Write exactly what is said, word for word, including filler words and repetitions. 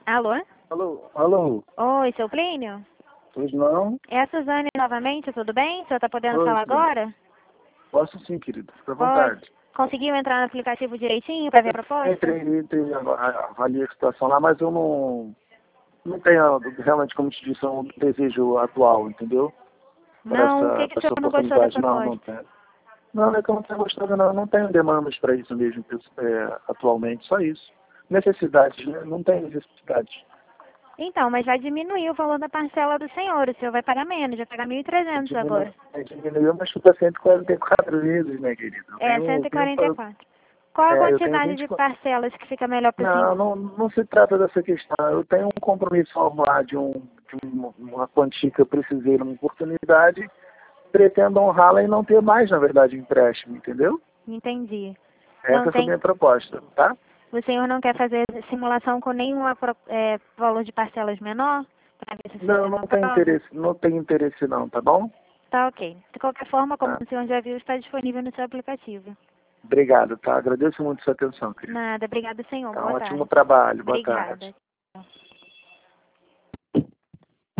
Alô? Alô? Alô? Oi, seu Plínio? Pois não? É a Suzane novamente, tudo bem? O senhor está podendo Oi, falar Suzane. agora? Posso sim, querido. Fica à Pode. vontade. Conseguiu entrar no aplicativo direitinho para ver a proposta? Entrei, entrei, avaliei a situação lá, mas eu não, não tenho realmente, como te disse, um desejo atual, entendeu? Para Não, o essa, que, que pra o senhor essa não gostou da oportunidade. Não, não proposta? tenho. Não, não é que eu não tenho gostado, não. Eu não tenho demandas para isso mesmo, é, atualmente, só isso. Necessidades, né? Não tem necessidade. Então, mas vai diminuir o valor da parcela do senhor. O senhor vai pagar menos, vai pagar mil e trezentos Diminuiu, agora. é, diminuiu, mas fica cento e quarenta e quatro vezes, né, querido? Eu É, tenho, cento eu e tenho, quarenta e quatro. Qual a é, eu tenho quantidade vinte de parcelas que fica melhor para o Não, senhor? não, não se trata dessa questão. Eu tenho um compromisso lá de, um, de um, uma quantia que eu precisei numa oportunidade, pretendo honrá-la e não ter mais, na verdade, empréstimo, entendeu? Entendi. Não Essa foi a tem... minha proposta, tá? O senhor não quer fazer simulação com nenhum é, valor de parcelas menor? Para ver se o Não, sistema não tem aprova? interesse, não tem interesse não, tá bom? Tá ok. De qualquer forma, como Tá. o senhor já viu, está disponível no seu aplicativo. Obrigado, tá? Agradeço muito a sua atenção, querido. Nada. Obrigada, senhor. Tá, um Boa ótimo tarde. trabalho. Boa tarde. Obrigada.